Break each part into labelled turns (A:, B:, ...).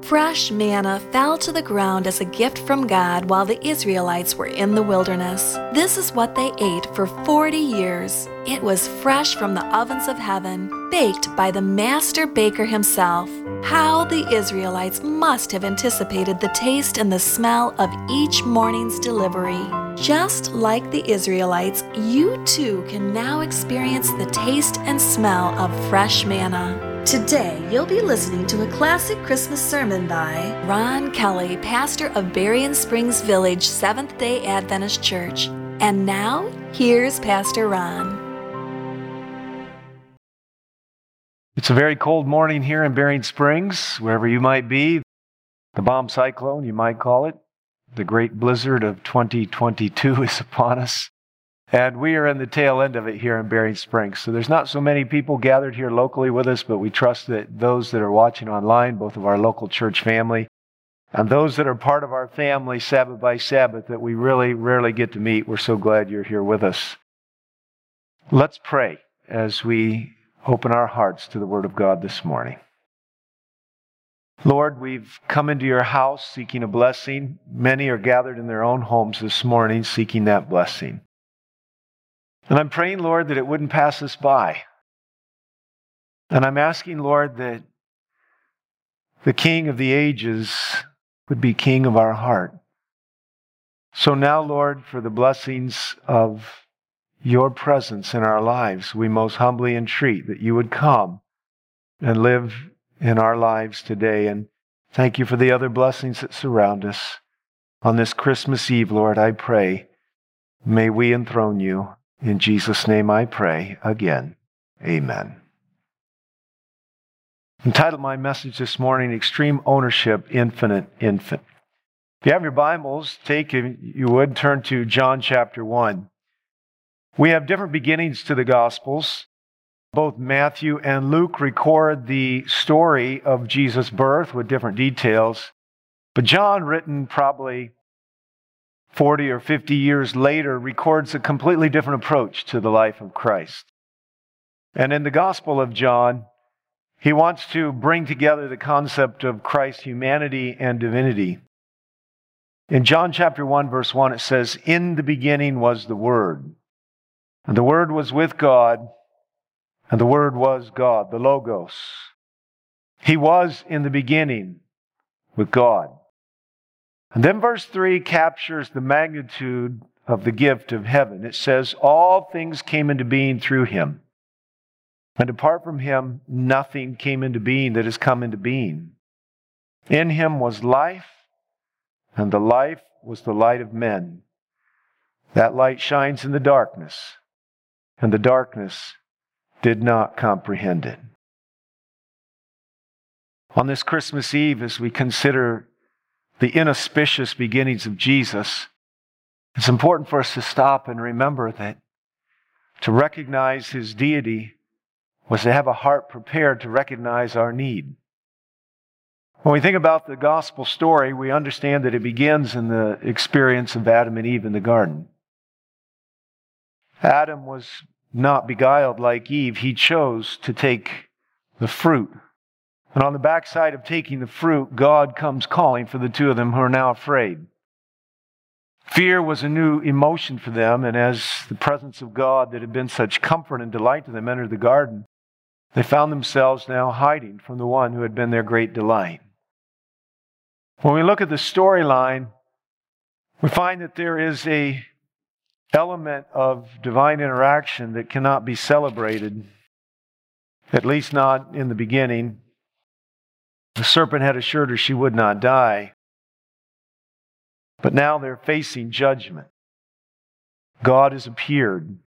A: Fresh manna fell to the ground as a gift from God while the Israelites were in the wilderness. This is what they ate for 40 years. It was fresh from the ovens of heaven, baked by the master baker himself. How the Israelites must have anticipated the taste and the smell of each morning's delivery. Just like the Israelites, you too can now experience the taste and smell of fresh manna. Today, you'll be listening to a classic Christmas sermon by Ron Kelly, pastor of Berrien Springs Village Seventh-day Adventist Church. And now, here's Pastor Ron.
B: It's a very cold morning here in Berrien Springs, wherever you might be. The bomb cyclone, you might call it. The great blizzard of 2022 is upon us. And we are in the tail end of it here in Berrien Springs. So there's not so many people gathered here locally with us, but we trust that those that are watching online, both of our local church family, and those that are part of our family Sabbath by Sabbath that we really rarely get to meet, we're so glad you're here with us. Let's pray as we open our hearts to the Word of God this morning. Lord, we've come into your house seeking a blessing. Many are gathered in their own homes this morning seeking that blessing. And I'm praying, Lord, that it wouldn't pass us by. And I'm asking, Lord, that the King of the ages would be King of our heart. So now, Lord, for the blessings of your presence in our lives, we most humbly entreat that you would come and live in our lives today. And thank you for the other blessings that surround us. On this Christmas Eve, Lord, I pray, may we enthrone you. In Jesus' name I pray again. Amen. Entitled my message this morning, Extreme Ownership, Infinite Infant. If you have your Bibles, if you would, turn to John chapter 1. We have different beginnings to the Gospels. Both Matthew and Luke record the story of Jesus' birth with different details. But John, written probably 40 or 50 years later, records a completely different approach to the life of Christ. And in the Gospel of John, he wants to bring together the concept of Christ's humanity and divinity. In John chapter 1, verse 1, it says, "In the beginning was the Word, and the Word was with God, and the Word was God," the Logos. He was in the beginning with God. And then verse 3 captures the magnitude of the gift of heaven. It says, "All things came into being through him. And apart from him, nothing came into being that has come into being. In him was life, and the life was the light of men. That light shines in the darkness, and the darkness did not comprehend it." On this Christmas Eve, as we consider the inauspicious beginnings of Jesus, it's important for us to stop and remember that to recognize his deity was to have a heart prepared to recognize our need. When we think about the gospel story, we understand that it begins in the experience of Adam and Eve in the garden. Adam was not beguiled like Eve. He chose to take the fruit. And on the backside of taking the fruit, God comes calling for the two of them who are now afraid. Fear was a new emotion for them, and as the presence of God that had been such comfort and delight to them entered the garden, they found themselves now hiding from the one who had been their great delight. When we look at the storyline, we find that there is an element of divine interaction that cannot be celebrated, at least not in the beginning. The serpent had assured her she would not die. But now they're facing judgment. God has appeared.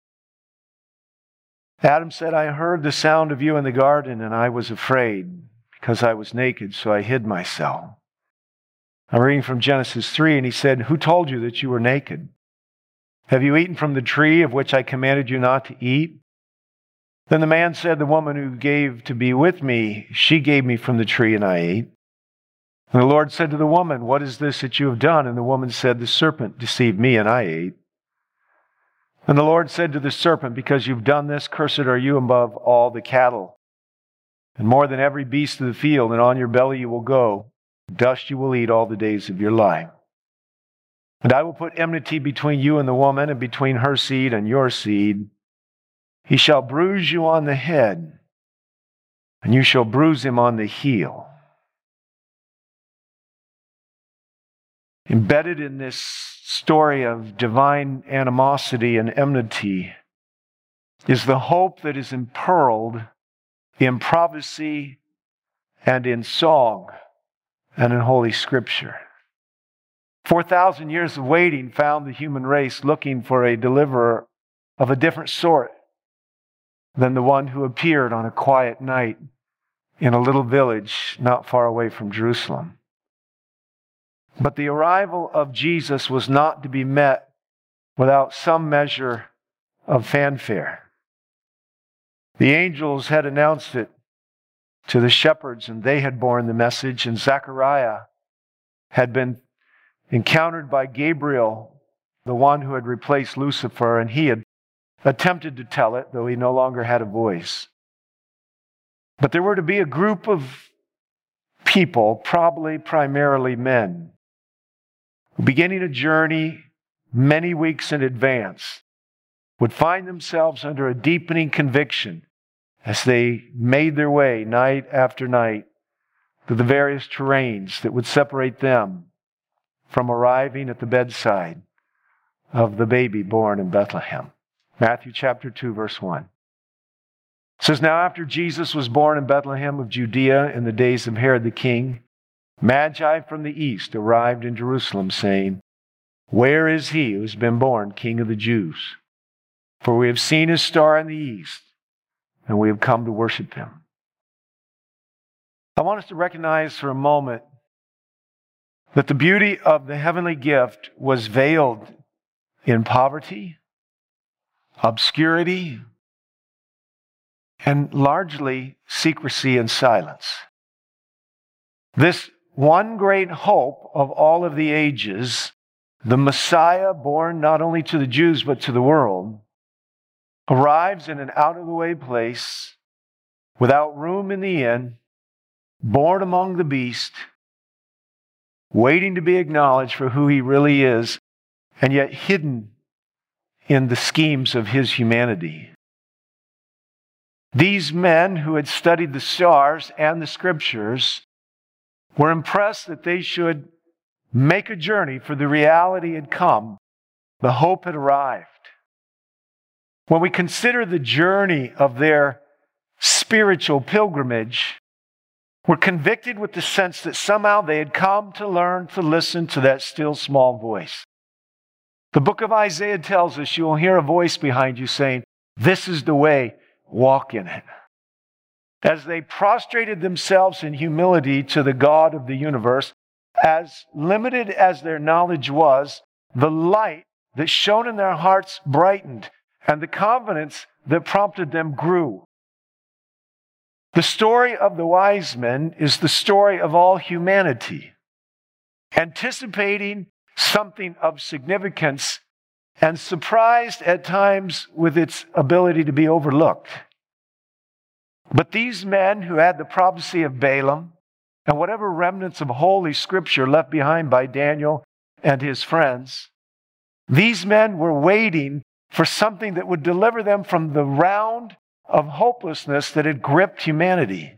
B: Adam said, "I heard the sound of you in the garden, and I was afraid because I was naked, so I hid myself." I'm reading from Genesis 3, and he said, "Who told you that you were naked? Have you eaten from the tree of which I commanded you not to eat?" Then the man said, "The woman who gave to be with me, she gave me from the tree and I ate." And the Lord said to the woman, "What is this that you have done?" And the woman said, "The serpent deceived me and I ate." And the Lord said to the serpent, "Because you've done this, cursed are you above all the cattle, and more than every beast of the field, and on your belly you will go, Dust you will eat all the days of your life. And I will put enmity between you and the woman, and between her seed and your seed. He shall bruise you on the head, and you shall bruise him on the heel. Embedded in this story of divine animosity and enmity is the hope that is impearled in prophecy and in song and in Holy Scripture. 4,000 years of waiting found the human race looking for a deliverer of a different sort than the one who appeared on a quiet night in a little village not far away from Jerusalem. But the arrival of Jesus was not to be met without some measure of fanfare. The angels had announced it to the shepherds, and they had borne the message, and Zechariah had been encountered by Gabriel, the one who had replaced Lucifer, and he had attempted to tell it, though he no longer had a voice. But there were to be a group of people, probably primarily men, beginning a journey many weeks in advance, would find themselves under a deepening conviction as they made their way night after night through the various terrains that would separate them from arriving at the bedside of the baby born in Bethlehem. Matthew chapter 2, verse 1. It says, Now after Jesus was born in Bethlehem of Judea in the days of Herod the king, Magi from the east arrived in Jerusalem, saying, Where is he who has been born King of the Jews? For we have seen his star in the east, and we have come to worship him. I want us to recognize for a moment that the beauty of the heavenly gift was veiled in poverty, obscurity, and largely secrecy and silence. This one great hope of all of the ages, the Messiah born not only to the Jews but to the world, arrives in an out-of-the-way place, without room in the inn, born among the beasts, waiting to be acknowledged for who he really is, and yet hidden in the schemes of his humanity. These men who had studied the stars and the Scriptures were impressed that they should make a journey, for the reality had come. The hope had arrived. When we consider the journey of their spiritual pilgrimage, we're convicted with the sense that somehow they had come to learn to listen to that still small voice. The book of Isaiah tells us you will hear a voice behind you saying, This is the way, walk in it. As they prostrated themselves in humility to the God of the universe, as limited as their knowledge was, the light that shone in their hearts brightened, and the confidence that prompted them grew. The story of the wise men is the story of all humanity, anticipating something of significance and surprised at times with its ability to be overlooked. But these men who had the prophecy of Balaam and whatever remnants of Holy Scripture left behind by Daniel and his friends, these men were waiting for something that would deliver them from the round of hopelessness that had gripped humanity.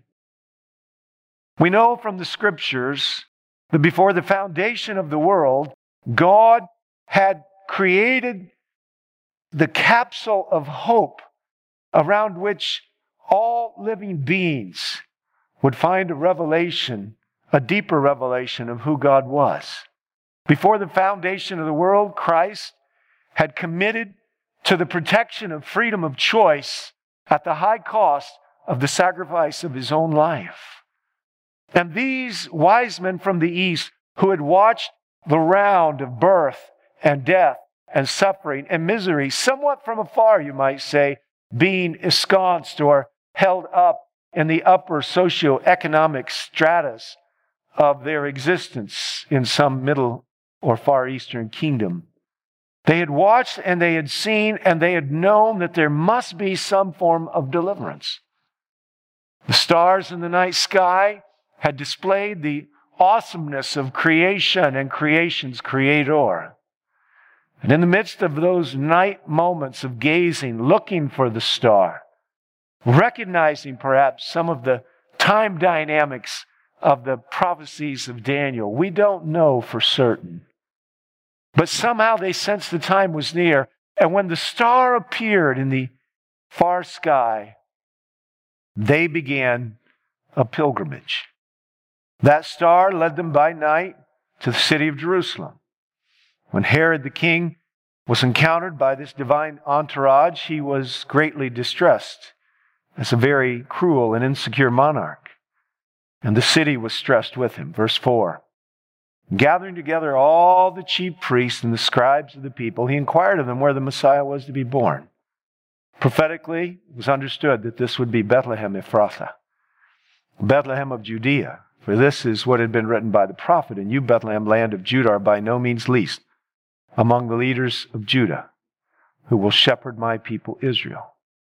B: We know from the Scriptures that before the foundation of the world, God had created the capsule of hope around which all living beings would find a revelation, a deeper revelation of who God was. Before the foundation of the world, Christ had committed to the protection of freedom of choice at the high cost of the sacrifice of his own life. And these wise men from the east who had watched the round of birth and death and suffering and misery, somewhat from afar, you might say, being ensconced or held up in the upper socioeconomic stratus of their existence in some Middle or Far Eastern kingdom. They had watched and they had seen and they had known that there must be some form of deliverance. The stars in the night sky had displayed the awesomeness of creation and creation's creator. And in the midst of those night moments of gazing, looking for the star, recognizing perhaps some of the time dynamics of the prophecies of Daniel, we don't know for certain. But somehow they sensed the time was near. And when the star appeared in the far sky, they began a pilgrimage. That star led them by night to the city of Jerusalem. When Herod the king was encountered by this divine entourage, he was greatly distressed as a very cruel and insecure monarch. And the city was stressed with him. Verse 4. Gathering together all the chief priests and the scribes of the people, he inquired of them where the Messiah was to be born. Prophetically, it was understood that this would be Bethlehem Ephrathah, Bethlehem of Judea. For this is what had been written by the prophet, and you, Bethlehem, land of Judah, are by no means least among the leaders of Judah, who will shepherd my people Israel.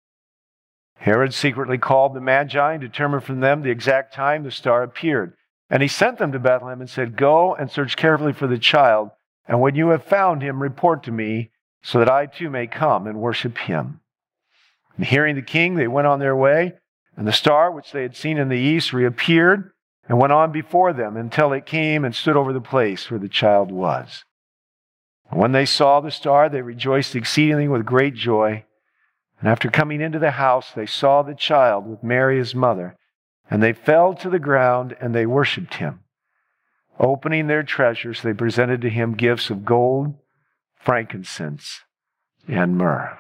B: Herod secretly called the Magi and determined from them the exact time the star appeared. And he sent them to Bethlehem and said, go and search carefully for the child, and when you have found him, report to me, so that I too may come and worship him. And hearing the king, they went on their way, and the star which they had seen in the east reappeared and went on before them until it came and stood over the place where the child was. And when they saw the star, they rejoiced exceedingly with great joy. And after coming into the house, they saw the child with Mary his mother, and they fell to the ground and they worshipped him. Opening their treasures, they presented to him gifts of gold, frankincense, and myrrh.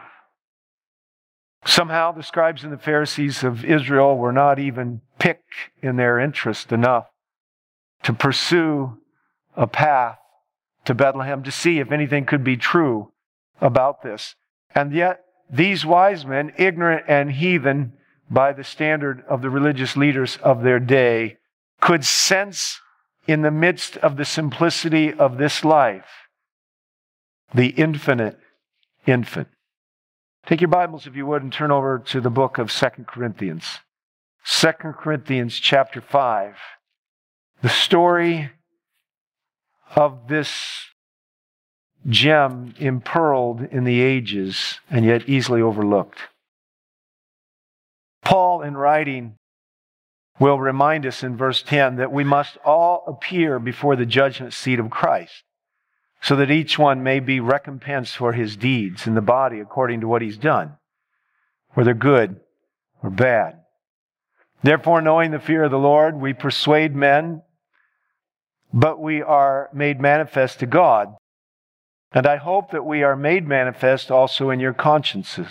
B: Somehow the scribes and the Pharisees of Israel were not even piqued in their interest enough to pursue a path to Bethlehem to see if anything could be true about this. And yet these wise men, ignorant and heathen by the standard of the religious leaders of their day, could sense in the midst of the simplicity of this life the infinite infant. Take your Bibles, if you would, and turn over to the book of 2 Corinthians. 2 Corinthians chapter 5. The story of this gem impearled in the ages and yet easily overlooked. Paul, in writing, will remind us in verse 10 that we must all appear before the judgment seat of Christ, so that each one may be recompensed for his deeds in the body according to what he's done, whether good or bad. Therefore, knowing the fear of the Lord, we persuade men, but we are made manifest to God. And I hope that we are made manifest also in your consciences.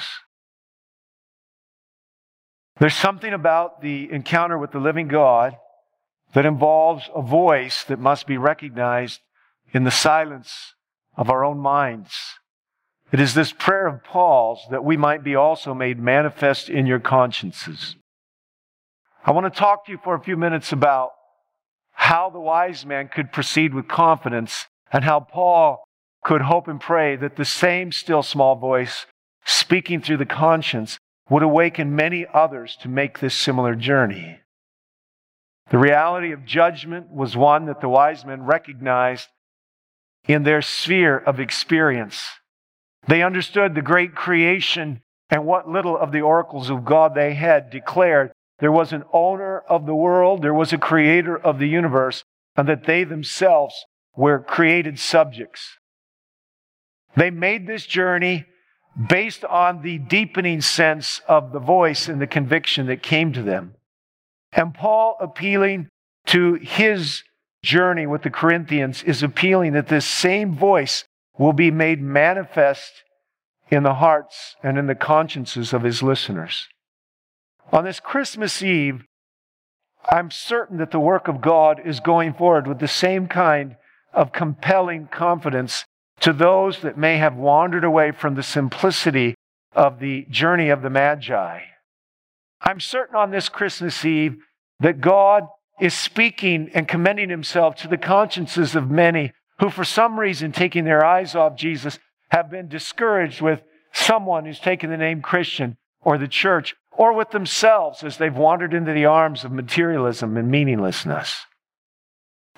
B: There's something about the encounter with the living God that involves a voice that must be recognized in the silence of our own minds. It is this prayer of Paul's that we might be also made manifest in your consciences. I want to talk to you for a few minutes about how the wise man could proceed with confidence and how Paul could hope and pray that the same still small voice speaking through the conscience would awaken many others to make this similar journey. The reality of judgment was one that the wise men recognized in their sphere of experience. They understood the great creation and what little of the oracles of God they had declared. There was an owner of the world, there was a creator of the universe, and that they themselves were created subjects. They made this journey based on the deepening sense of the voice and the conviction that came to them. And Paul, appealing to his journey with the Corinthians, is appealing that this same voice will be made manifest in the hearts and in the consciences of his listeners. On this Christmas Eve, I'm certain that the work of God is going forward with the same kind of compelling confidence to those that may have wandered away from the simplicity of the journey of the Magi. I'm certain on this Christmas Eve that God is speaking and commending himself to the consciences of many who, for some reason, taking their eyes off Jesus, have been discouraged with someone who's taken the name Christian or the church, or with themselves as they've wandered into the arms of materialism and meaninglessness.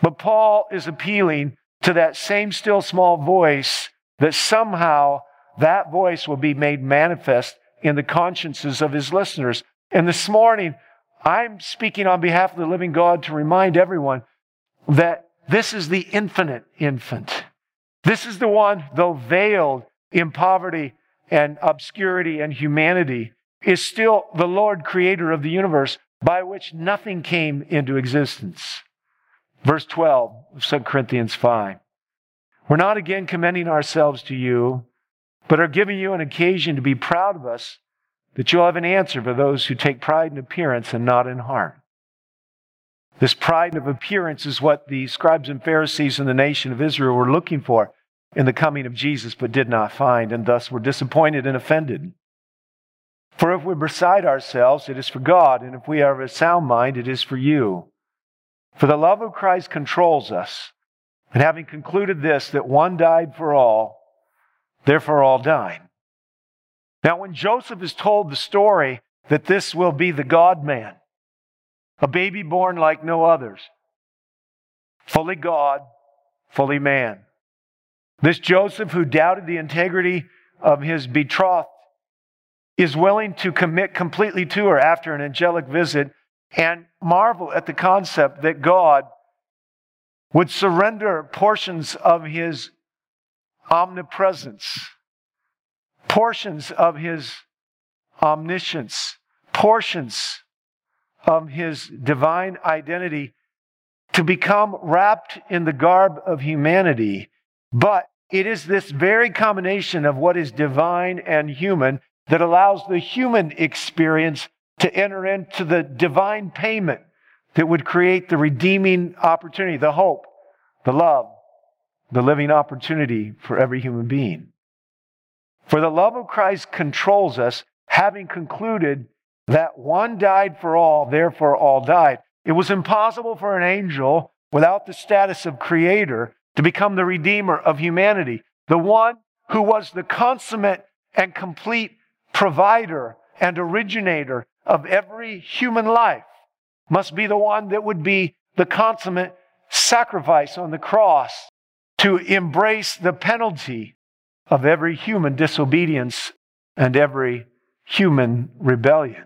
B: But Paul is appealing to that same still small voice, that somehow that voice will be made manifest in the consciences of his listeners. And this morning, I'm speaking on behalf of the living God to remind everyone that this is the infinite infant. This is the one, though veiled in poverty and obscurity and humanity, is still the Lord creator of the universe, by which nothing came into existence. Verse 12 of 2 Corinthians 5. We're not again commending ourselves to you, but are giving you an occasion to be proud of us, that you'll have an answer for those who take pride in appearance and not in heart. This pride of appearance is what the scribes and Pharisees in the nation of Israel were looking for in the coming of Jesus, but did not find, and thus were disappointed and offended. For if we're beside ourselves, it is for God, and if we are of a sound mind, it is for you. For the love of Christ controls us, and having concluded this, that one died for all, therefore all died. Now when Joseph is told the story that this will be the God-man, a baby born like no others, fully God, fully man. This Joseph, who doubted the integrity of his betrothed, is willing to commit completely to her after an angelic visit, and marvel at the concept that God would surrender portions of his omnipresence, portions of his omniscience, portions of his divine identity to become wrapped in the garb of humanity. But it is this very combination of what is divine and human that allows the human experience to enter into the divine payment that would create the redeeming opportunity, the hope, the love, the living opportunity for every human being. For the love of Christ controls us, having concluded that one died for all, therefore all died. It was impossible for an angel without the status of creator to become the redeemer of humanity. The one who was the consummate and complete provider and originator of every human life must be the one that would be the consummate sacrifice on the cross to embrace the penalty of every human disobedience and every human rebellion.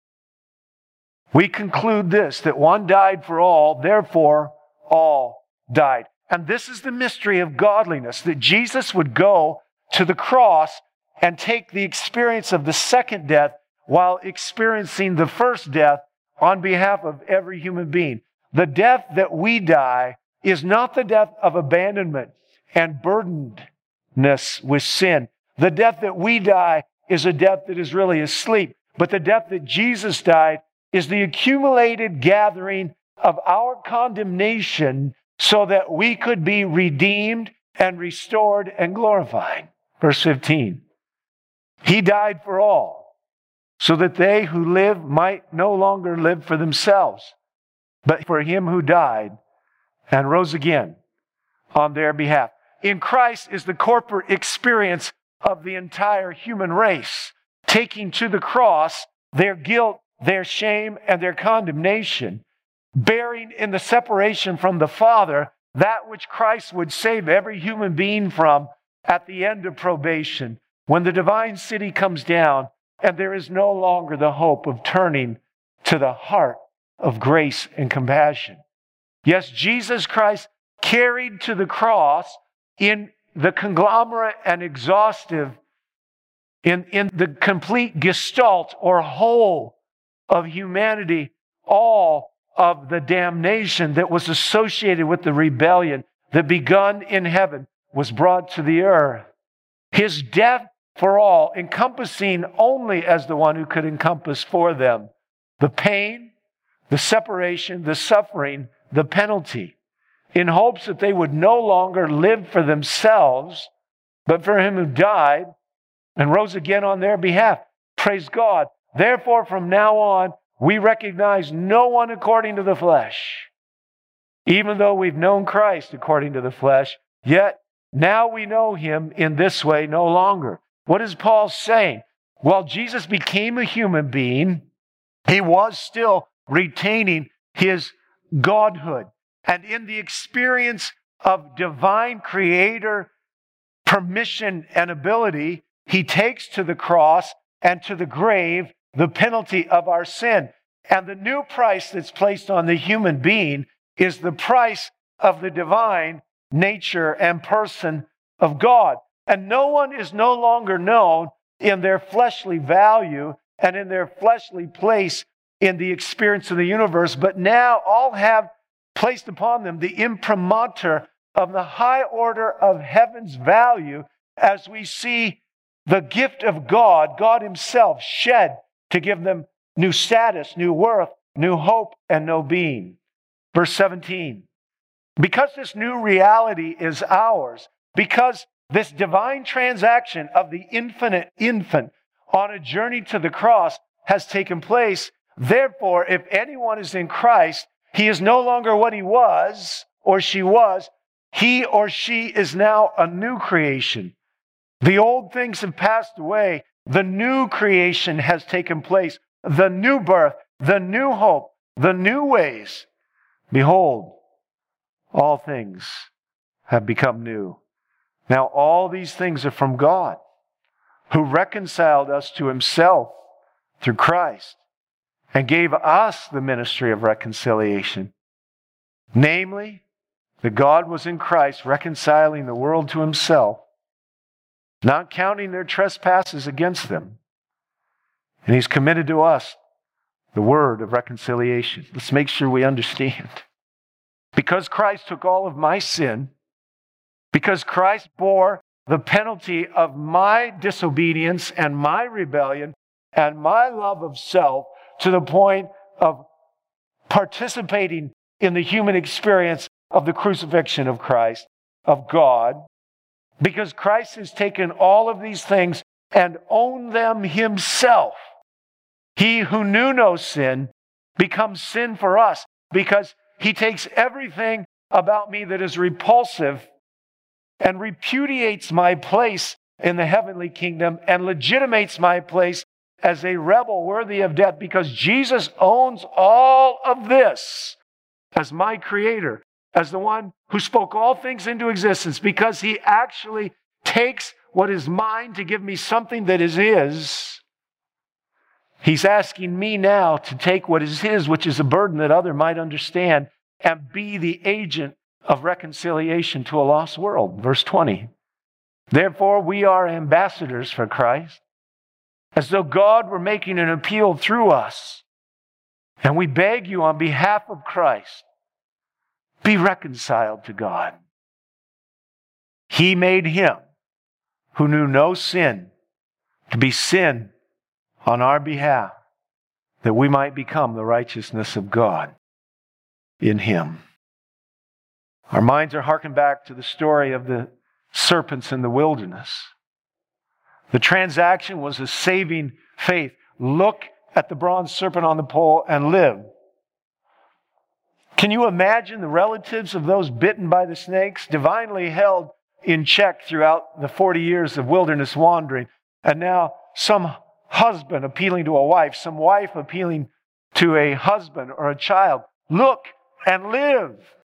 B: We conclude this, that one died for all, therefore all died. And this is the mystery of godliness, that Jesus would go to the cross and take the experience of the second death while experiencing the first death on behalf of every human being. The death that we die is not the death of abandonment and burdenedness with sin. The death that we die is a death that is really asleep. But the death that Jesus died is the accumulated gathering of our condemnation so that we could be redeemed and restored and glorified. Verse 15. He died for all, so that they who live might no longer live for themselves, but for him who died and rose again on their behalf. In Christ is the corporate experience of the entire human race, taking to the cross their guilt, their shame, and their condemnation, bearing in the separation from the Father that which Christ would save every human being from at the end of probation, when the divine city comes down and there is no longer the hope of turning to the heart of grace and compassion. Yes, Jesus Christ carried to the cross in the conglomerate and exhaustive, in the complete gestalt or whole of humanity, all of the damnation that was associated with the rebellion that begun in heaven was brought to the earth. His death for all, encompassing only as the one who could encompass for them the pain, the separation, the suffering, the penalty, in hopes that they would no longer live for themselves, but for him who died and rose again on their behalf. Praise God. Therefore, from now on, we recognize no one according to the flesh. Even though we've known Christ according to the flesh, yet now we know him in this way no longer. What is Paul saying? While Jesus became a human being, he was still retaining his godhood. And in the experience of divine creator permission and ability, he takes to the cross and to the grave the penalty of our sin. And the new price that's placed on the human being is the price of the divine nature and person of God. And no one is no longer known in their fleshly value and in their fleshly place in the experience of the universe, but now all have placed upon them the imprimatur of the high order of heaven's value as we see the gift of God, God Himself, shed to give them new status, new worth, new hope, and new being. Verse 17. Because this new reality is ours, because this divine transaction of the infinite infant on a journey to the cross has taken place, therefore, if anyone is in Christ, he is no longer what he was or she was. He or she is now a new creation. The old things have passed away. The new creation has taken place. The new birth, the new hope, the new ways. Behold, all things have become new. Now all these things are from God, who reconciled us to Himself through Christ and gave us the ministry of reconciliation. Namely, that God was in Christ reconciling the world to Himself, not counting their trespasses against them. And He's committed to us the word of reconciliation. Let's make sure we understand. Because Christ took all of my sin, because Christ bore the penalty of my disobedience and my rebellion and my love of self to the point of participating in the human experience of the crucifixion of Christ, of God, because Christ has taken all of these things and owned them Himself. He who knew no sin becomes sin for us because He takes everything about me that is repulsive and repudiates my place in the heavenly kingdom and legitimates my place as a rebel worthy of death, because Jesus owns all of this as my creator, as the one who spoke all things into existence, because He actually takes what is mine to give me something that is His. He's asking me now to take what is His, which is a burden that other might understand, and be the agent of reconciliation to a lost world. Verse 20. Therefore, we are ambassadors for Christ, as though God were making an appeal through us. And we beg you on behalf of Christ, be reconciled to God. He made Him who knew no sin to be sin on our behalf, that we might become the righteousness of God in Him. Our minds are hearkened back to the story of the serpents in the wilderness. The transaction was a saving faith. Look at the bronze serpent on the pole and live. Can you imagine the relatives of those bitten by the snakes, divinely held in check throughout the 40 years of wilderness wandering, and now some husband appealing to a wife, some wife appealing to a husband or a child? Look and live.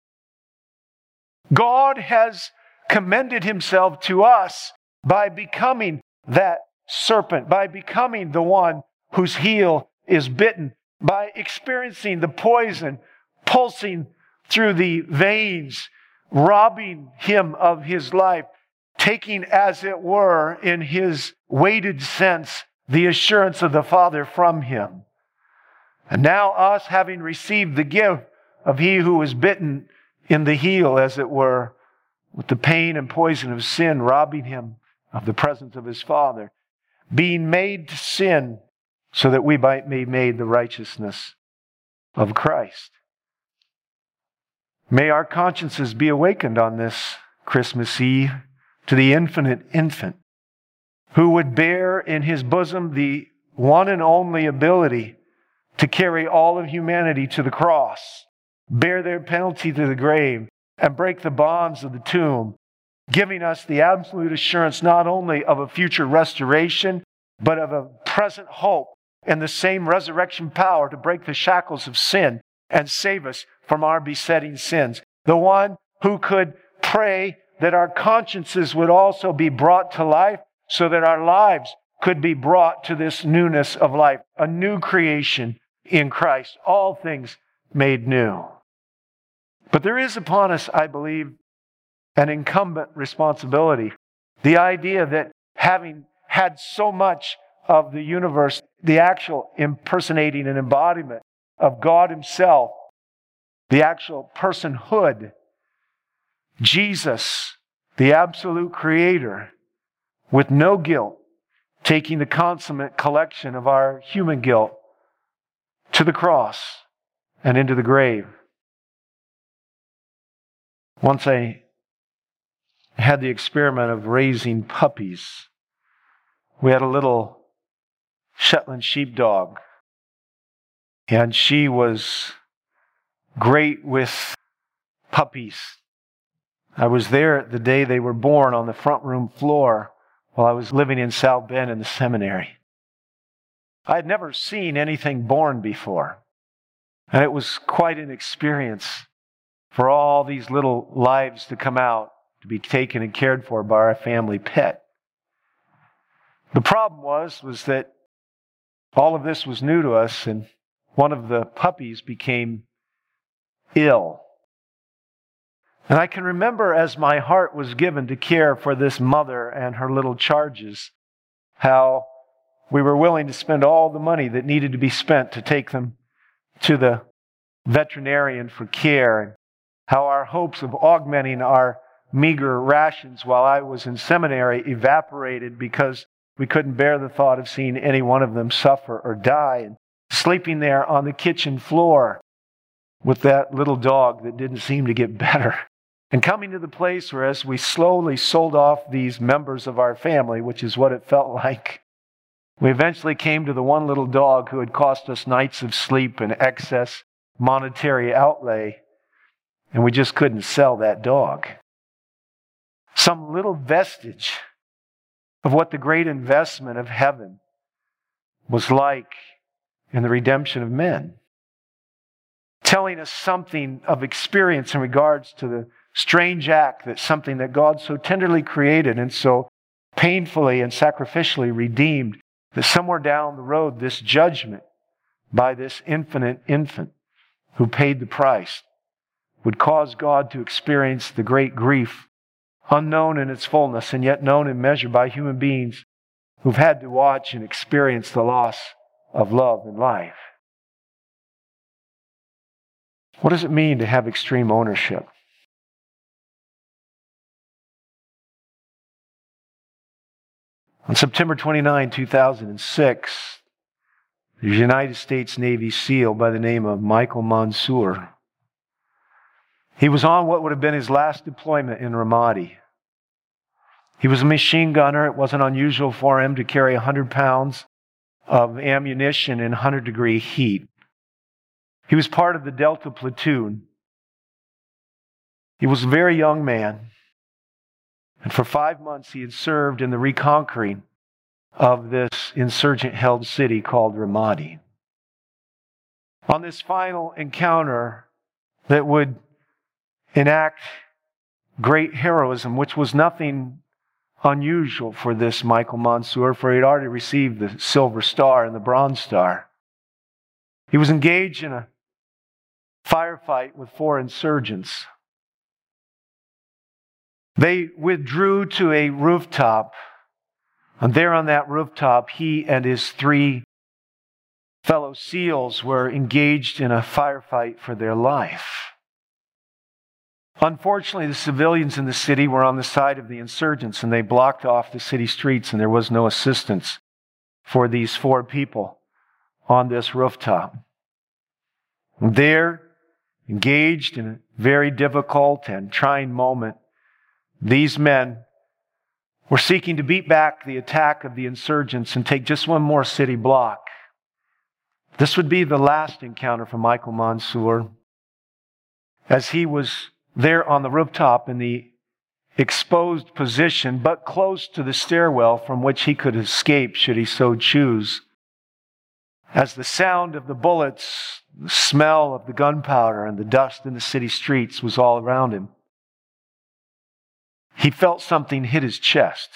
B: God has commended Himself to us by becoming that serpent, by becoming the one whose heel is bitten, by experiencing the poison pulsing through the veins, robbing Him of His life, taking, as it were, in His weighted sense, the assurance of the Father from Him. And now us, having received the gift of He who was bitten in the heel, as it were, with the pain and poison of sin, robbing Him of the presence of His Father, being made to sin so that we might be made the righteousness of Christ. May our consciences be awakened on this Christmas Eve to the infinite infant who would bear in His bosom the one and only ability to carry all of humanity to the cross, bear their penalty to the grave, and break the bonds of the tomb, giving us the absolute assurance not only of a future restoration, but of a present hope and the same resurrection power to break the shackles of sin and save us from our besetting sins. The one who could pray that our consciences would also be brought to life so that our lives could be brought to this newness of life, a new creation in Christ, all things made new. But there is upon us, I believe, an incumbent responsibility. The idea that having had so much of the universe, the actual impersonating and embodiment of God Himself, the actual personhood, Jesus, the absolute Creator, with no guilt, taking the consummate collection of our human guilt to the cross and into the grave. Once I had the experiment of raising puppies. We had a little Shetland sheepdog, and she was great with puppies. I was there the day they were born on the front room floor while I was living in South Bend in the seminary. I had never seen anything born before, and it was quite an experience for all these little lives to come out, to be taken and cared for by our family pet. The problem was that all of this was new to us, and one of the puppies became ill. And I can remember as my heart was given to care for this mother and her little charges, how we were willing to spend all the money that needed to be spent to take them to the veterinarian for care, and how our hopes of augmenting our meager rations while I was in seminary evaporated because we couldn't bear the thought of seeing any one of them suffer or die, and sleeping there on the kitchen floor with that little dog that didn't seem to get better. And coming to the place where, as we slowly sold off these members of our family, which is what it felt like, we eventually came to the one little dog who had cost us nights of sleep and excess monetary outlay, and we just couldn't sell that dog. Some little vestige of what the great investment of heaven was like in the redemption of men, telling us something of experience in regards to the strange act that something that God so tenderly created and so painfully and sacrificially redeemed, that somewhere down the road, this judgment by this infinite infant who paid the price would cause God to experience the great grief, unknown in its fullness and yet known in measure by human beings who've had to watch and experience the loss of love and life. What does it mean to have extreme ownership? On September 29, 2006, the United States Navy SEAL by the name of Michael Monsoor, he was on what would have been his last deployment in Ramadi. He was a machine gunner. It wasn't unusual for him to carry 100 pounds of ammunition in 100-degree heat. He was part of the Delta Platoon. He was a very young man. And for 5 months he had served in the reconquering of this insurgent-held city called Ramadi. On this final encounter that would enact great heroism, which was nothing unusual for this Michael Monsoor, for he had already received the Silver Star and the Bronze Star. He was engaged in a firefight with 4 insurgents. They withdrew to a rooftop, and there on that rooftop, he and his 3 fellow SEALs were engaged in a firefight for their life. Unfortunately, the civilians in the city were on the side of the insurgents, and they blocked off the city streets, and there was no assistance for these 4 people on this rooftop. And there, engaged in a very difficult and trying moment, these men were seeking to beat back the attack of the insurgents and take just one more city block. This would be the last encounter for Michael Monsoor, as he was there on the rooftop in the exposed position, but close to the stairwell from which he could escape should he so choose. as the sound of the bullets, the smell of the gunpowder, and the dust in the city streets was all around him, he felt something hit his chest.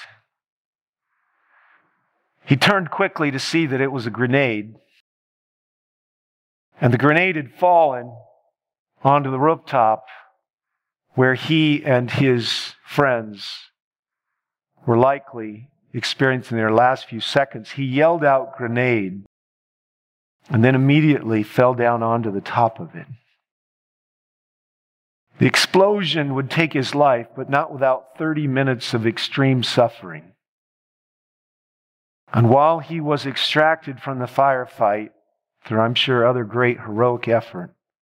B: He turned quickly to see that it was a grenade, and the grenade had fallen onto the rooftop where he and his friends were likely experiencing their last few seconds. He yelled out, "Grenade," and then immediately fell down onto the top of it. The explosion would take his life, but not without 30 minutes of extreme suffering. And while he was extracted from the firefight, through, I'm sure, other great heroic effort,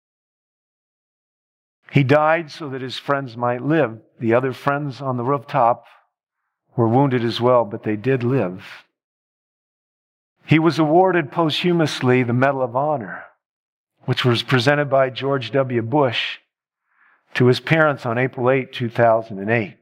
B: he died so that his friends might live. The other friends on the rooftop were wounded as well, but they did live. He was awarded posthumously the Medal of Honor, which was presented by George W. Bush to his parents on April 8, 2008.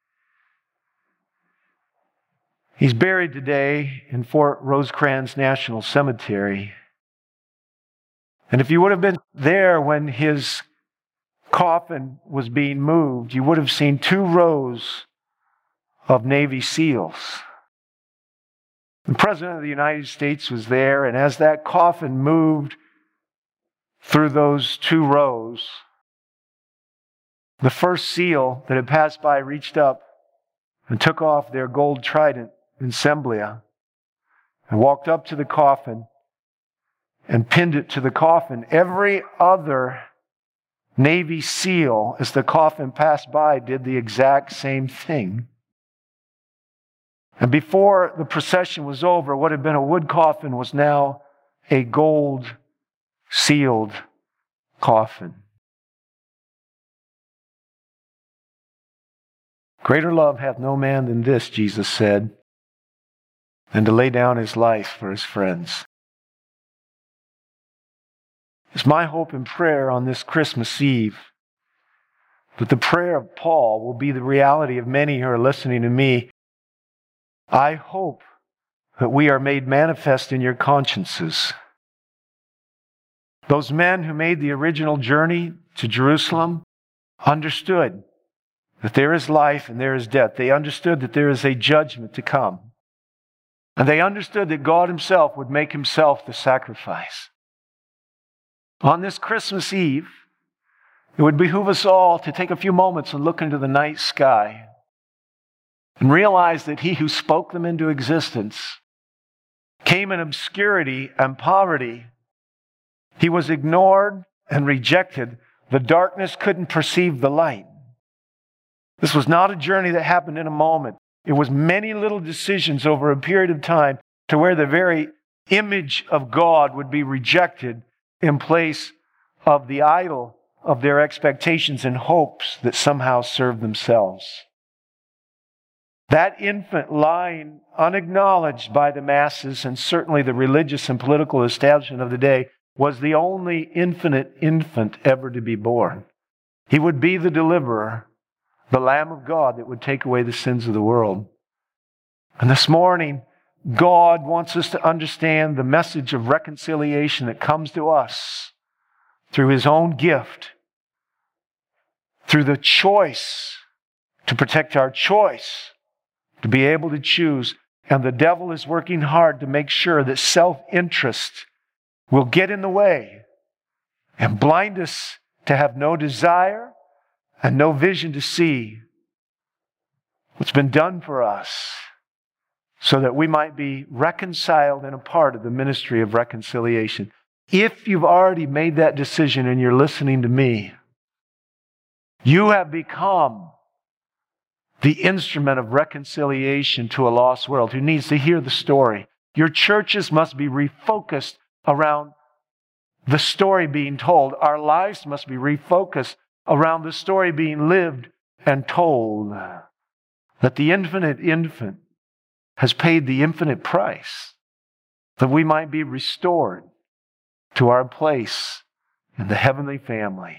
B: He's buried today in Fort Rosecrans National Cemetery. And if you would have been there when his coffin was being moved, you would have seen 2 rows of Navy SEALs. The President of the United States was there, and as that coffin moved through those 2 rows, the first SEAL that had passed by reached up and took off their gold trident insignia and walked up to the coffin and pinned it to the coffin. Every other Navy SEAL, as the coffin passed by, did the exact same thing. And before the procession was over, what had been a wood coffin was now a gold sealed coffin. Greater love hath no man than this, Jesus said, than to lay down his life for his friends. It's my hope and prayer on this Christmas Eve that the prayer of Paul will be the reality of many who are listening to me. I hope that we are made manifest in your consciences. Those men who made the original journey to Jerusalem understood that there is life and there is death. They understood that there is a judgment to come. And they understood that God himself would make himself the sacrifice. On this Christmas Eve, it would behoove us all to take a few moments and look into the night sky and realize that he who spoke them into existence came in obscurity and poverty. He was ignored and rejected. The darkness couldn't perceive the light. This was not a journey that happened in a moment. It was many little decisions over a period of time to where the very image of God would be rejected in place of the idol of their expectations and hopes that somehow served themselves. That infant lying unacknowledged by the masses and certainly the religious and political establishment of the day was the only infinite infant ever to be born. He would be the deliverer, the Lamb of God that would take away the sins of the world. And this morning, God wants us to understand the message of reconciliation that comes to us through his own gift, through the choice to protect our choice, to be able to choose. And the devil is working hard to make sure that self-interest will get in the way and blind us to have no desire and no vision to see what's been done for us so that we might be reconciled and a part of the ministry of reconciliation. If you've already made that decision and you're listening to me, you have become the instrument of reconciliation to a lost world who needs to hear the story. Your churches must be refocused around the story being told. Our lives must be refocused around the story being lived and told. That the infinite infant has paid the infinite price that we might be restored to our place in the heavenly family.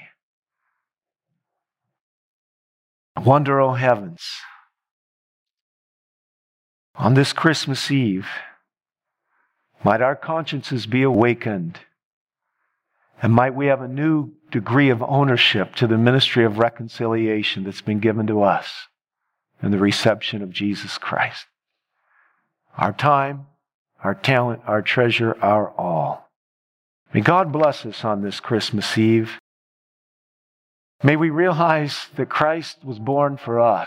B: Wonder, oh heavens, on this Christmas Eve, Might our consciences be awakened, and might we have a new degree of ownership to the ministry of reconciliation that's been given to us in the reception of Jesus Christ. Our time, our talent, our treasure, our all. May God bless us on this Christmas Eve. May we realize that Christ was born for us.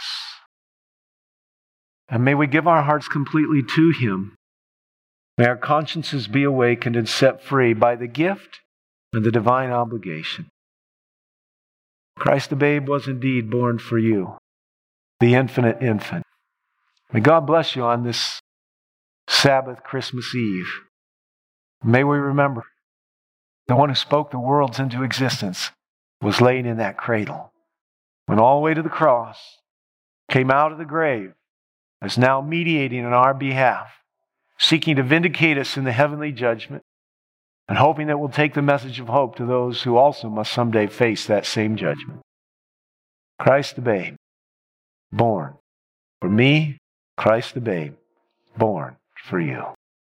B: And may we give our hearts completely to Him. May our consciences be awakened and set free by the gift and the divine obligation. Christ the babe was indeed born for you, the infinite infant. May God bless you on this Sabbath Christmas Eve. May we remember the one who spoke the worlds into existence was laying in that cradle, went all the way to the cross, came out of the grave, is now mediating on our behalf, seeking to vindicate us in the heavenly judgment, and hoping that we'll take the message of hope to those who also must someday face that same judgment. Christ the babe, born for me, Christ the babe, born for you.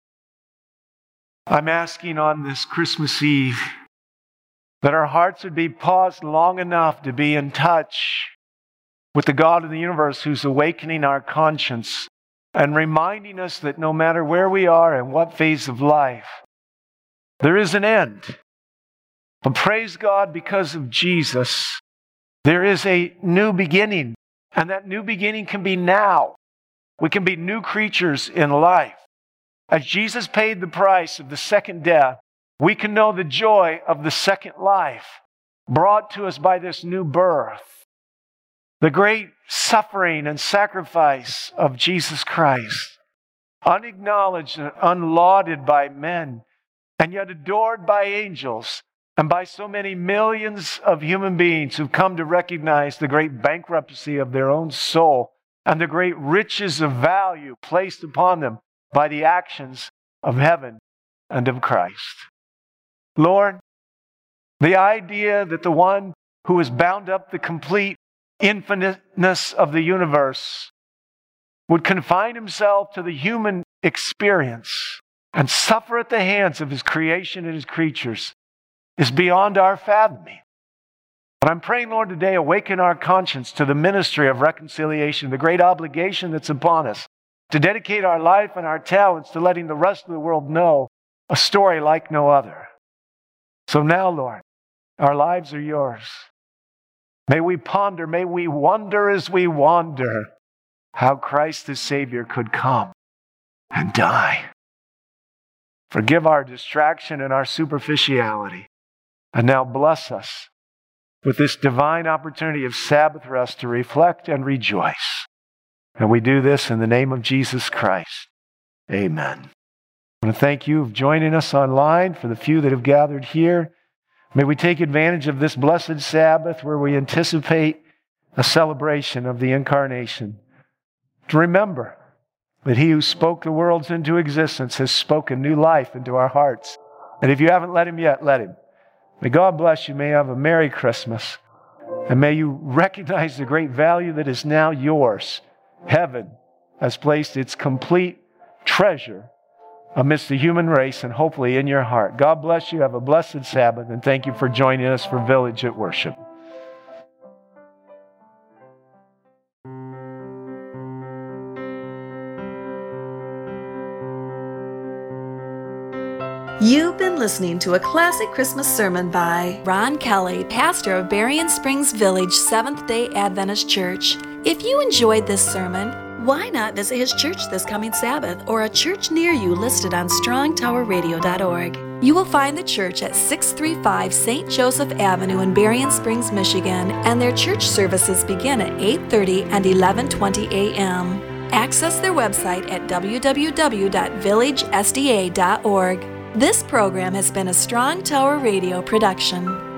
B: I'm asking on this Christmas Eve that our hearts would be paused long enough to be in touch with the God of the universe who's awakening our conscience and reminding us that no matter where we are and what phase of life, there is an end. But praise God, because of Jesus, there is a new beginning. And that new beginning can be now. We can be new creatures in life. As Jesus paid the price of the second death, we can know the joy of the second life brought to us by this new birth. The great suffering and sacrifice of Jesus Christ, unacknowledged and unlauded by men, and yet adored by angels and by so many millions of human beings who've come to recognize the great bankruptcy of their own soul and the great riches of value placed upon them by the actions of heaven and of Christ. Lord, the idea that the one who has bound up the complete infiniteness of the universe would confine himself to the human experience and suffer at the hands of His creation and His creatures is beyond our fathoming. But I'm praying, Lord, today, awaken our conscience to the ministry of reconciliation, the great obligation that's upon us, to dedicate our life and our talents to letting the rest of the world know a story like no other. So now, Lord, our lives are yours. May we ponder, may we wonder as we wander how Christ the Savior could come and die. Forgive our distraction and our superficiality. And now bless us with this divine opportunity of Sabbath rest to reflect and rejoice. And we do this in the name of Jesus Christ. Amen. I want to thank you for joining us online. For the few that have gathered here, may we take advantage of this blessed Sabbath where we anticipate a celebration of the Incarnation. To remember that He who spoke the worlds into existence has spoken new life into our hearts. And if you haven't let Him yet, let Him. May God bless you. May you have a Merry Christmas. And may you recognize the great value that is now yours. Heaven has placed its complete treasure amidst the human race and hopefully in your heart. God bless you. Have a blessed Sabbath. And thank you for joining us for Village at Worship.
A: You've been listening to a classic Christmas sermon by Ron Kelly, pastor of Berrien Springs Village Seventh-day Adventist Church. If you enjoyed this sermon, why not visit his church this coming Sabbath or a church near you listed on strongtowerradio.org. You will find the church at 635 St. Joseph Avenue in Berrien Springs, Michigan, and their church services begin at 8:30 and 11:20 a.m. Access their website at www.villagesda.org. This program has been a Strong Tower Radio production.